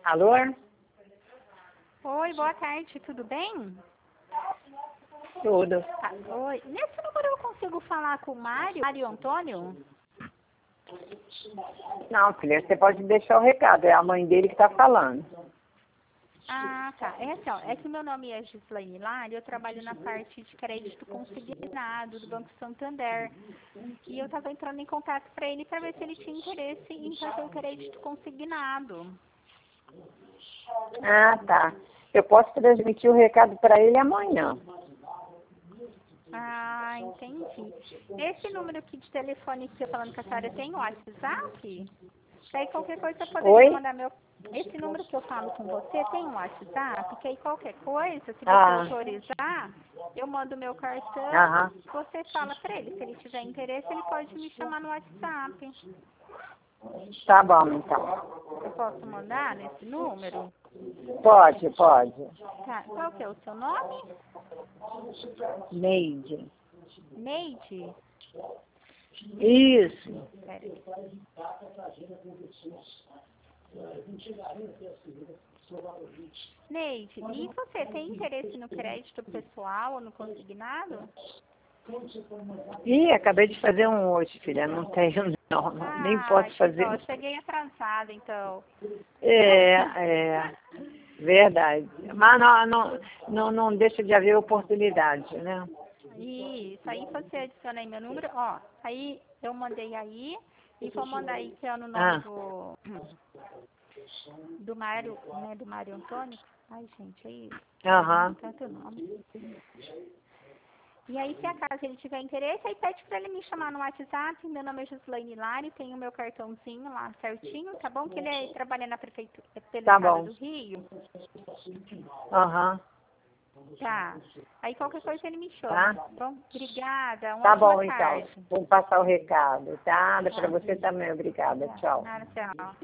Alô? Oi, boa tarde, tudo bem? Tudo. Tá, oi. Nesse número eu consigo falar com o Mário Antônio? Não, filha, você pode deixar o recado. É a mãe dele que está falando. Ah, tá. É assim, ó, é que meu nome é Gislaine Lari, eu trabalho na parte de crédito consignado do Banco Santander. E eu estava entrando em contato para ele para ver se ele tinha interesse em fazer o crédito consignado. Ah, tá. Eu posso transmitir o recado para ele amanhã. Ah, entendi. Esse número aqui de telefone que eu falando com a senhora tem o WhatsApp? Daí qualquer coisa eu poderia Oi? mandar meu... Esse número que eu falo com você tem um WhatsApp? Que aí qualquer coisa, se você Ah, autorizar, eu mando meu cartão, aham. você fala para ele. Se ele tiver interesse, ele pode me chamar no WhatsApp. Tá bom, então. Eu posso mandar nesse número? Pode. Tá. Qual que é o seu nome? Neide. Neide? Isso. Peraí. Neide, e você tem interesse no crédito pessoal ou no consignado? Ih, acabei de fazer um hoje, filha. Não tenho, não. Nem Ah, posso que fazer. dó, cheguei atrasada, então. É. Verdade. Mas não deixa de haver oportunidade, né? Isso, aí você adiciona aí meu número, ó, aí eu mandei aí, e vou mandar aí que é no nome Ah, do Mário, né, do Mário Antônio. Ai, gente, aí, aham. tanto nome. E aí, se acaso ele tiver interesse, aí pede pra ele me chamar no WhatsApp. Meu nome é Gislaine Lari, tenho o meu cartãozinho lá certinho, tá bom? Que ele trabalha na prefeitura, pelo Tá estado bom. do Rio. Aham. Tá. Aí qualquer coisa ele me chama. Tá? Tá bom? Obrigada, uma Tá boa bom, então. tarde. Vou passar o recado, tá? Para Tá. você também, obrigada. Tá. Tchau. Nada, tchau.